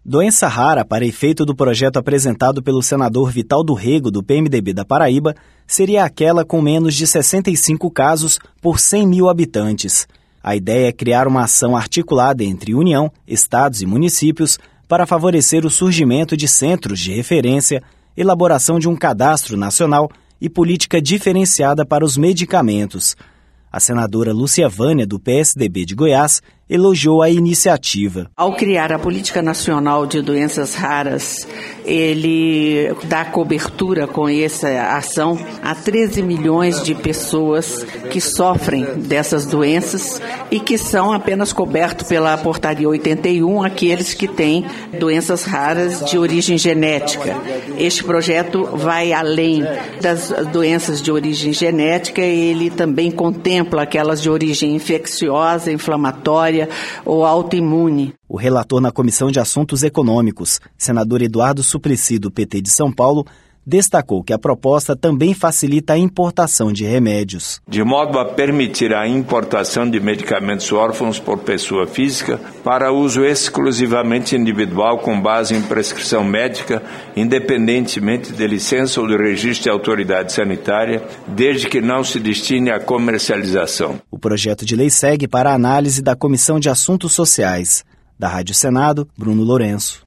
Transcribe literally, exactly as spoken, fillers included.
Doença rara, para efeito do projeto apresentado pelo senador Vital do Rego, do P M D B da Paraíba, seria aquela com menos de sessenta e cinco casos por cem mil habitantes. A ideia é criar uma ação articulada entre União, estados e municípios para favorecer o surgimento de centros de referência, elaboração de um cadastro nacional e política diferenciada para os medicamentos. A senadora Lúcia Vânia, do P S D B de Goiás, elogiou a iniciativa. Ao criar a Política Nacional de Doenças Raras, ele dá cobertura com essa ação a treze milhões de pessoas que sofrem dessas doenças e que são apenas cobertos pela Portaria oitenta e um, aqueles que têm doenças raras de origem genética. Este projeto vai além das doenças de origem genética, ele também contempla aquelas de origem infecciosa, inflamatória ou autoimune. O relator na Comissão de Assuntos Econômicos, senador Eduardo Suplicy, do P T de São Paulo, destacou que a proposta também facilita a importação de remédios. De modo a permitir a importação de medicamentos órfãos por pessoa física para uso exclusivamente individual com base em prescrição médica, independentemente de licença ou de registro de autoridade sanitária, desde que não se destine à comercialização. O projeto de lei segue para a análise da Comissão de Assuntos Sociais. Da Rádio Senado, Bruno Lourenço.